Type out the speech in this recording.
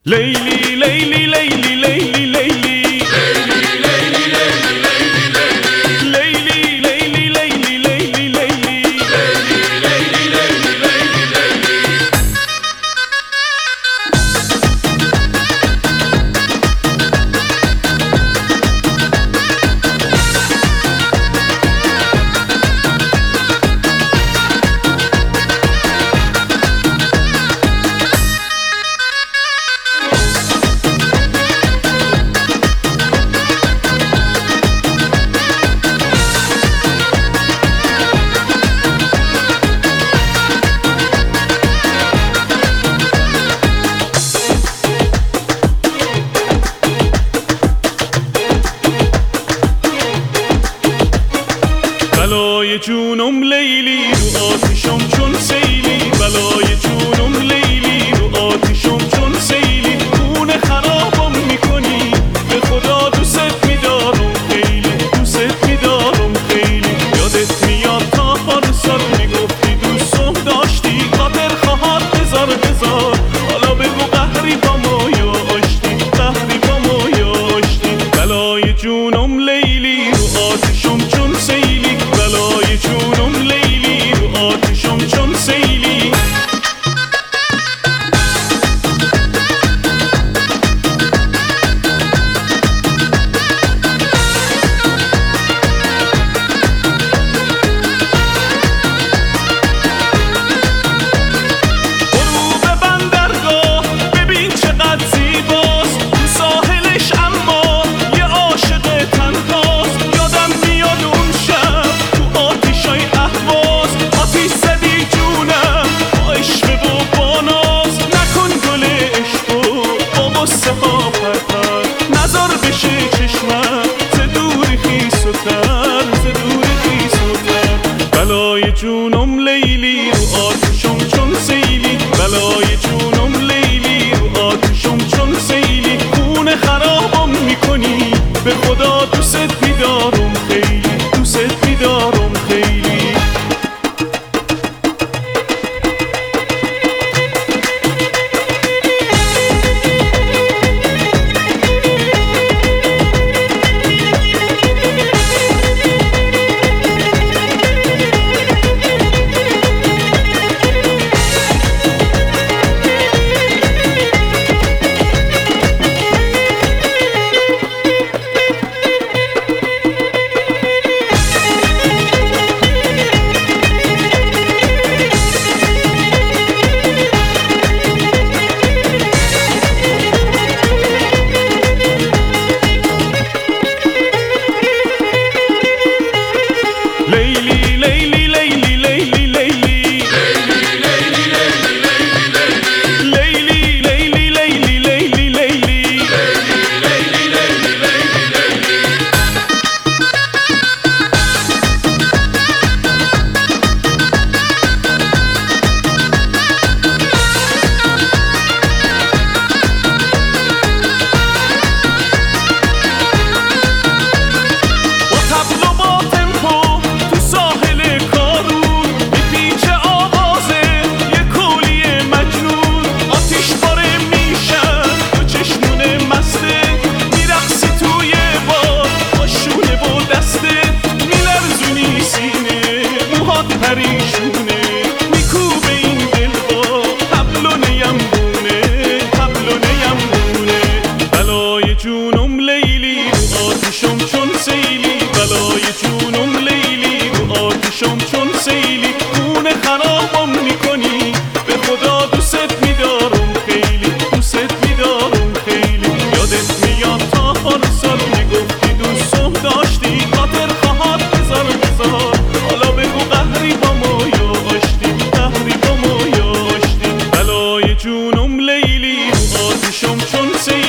لیلی لیلی لیلی لیلی لیلی بلای جونم لیلی رو آتیشم چون سیلی، بلای جونم لیلی رو آتیشم چون سیلی، خونه خرابم میکنی به خدا دوست میدارم خیلی، دوست میدارم خیلی. یادت میاد تا پارسال میگفتی دوستم داشتی، خاطر خواهد هزار هزار. حالا بگو قهری با ما یا آشتی، قهری با ما یا آشتی. بلای جونم لیلی رو آتیشم چون سیلی، بلای جونم لیلی رو آتیشم چون سیلی. غروب بندرگاه ببین چقدر زیباست، تو ساحلش اما یه عاشق تنهاست. یادم میاد اون شب تو آتیشای اهواز، آتیش زدی جونم با عشق و با ناز. نکن گل عشقو با غصه ها پرپر، نزار بشه چشمم ز دوری خیس و تر، ز دوری خیس و تر. بلای جونم لیلی رو آتیشم چون سیلی، بلای جونم لیلی رو آتیشم چون سیلی، خونه خرابم میکنی به خدا دوست میدارم خیلی، دوست میدارم خیلی. لیلی لیلی لیلی لیلی لیلی لیلی لیلی لیلی لیلی لیلی. با تبلو با تمپو تو ساحل کارون، میپیچه آوازه یه کولی مجنون. آتیش باره میشن تو چشمون مسته، میرقصی توی بار با شونه و دسته، میلرزونی سینه موهات پریشونه، میکوبه این دل با تبلو نیمبونه، تبلو نیمبونه. بلای جونم لیلی رو آتیشم چون سیلی، بلای جونم لیلی رو آتیشم چون سیلی، خونه خرابم میکنی به خدا دوست میدارم خیلی، دوست میدارم خیلی. یادت میاد تا پارسال میگفتی دوستم داشتی، خاطر خواهد هزار هزار. حالا بگو قهری با ما یا آشتی، قهری با ما یا آشتی. بلای جونم لیلی رو آتیشم چون سیلی.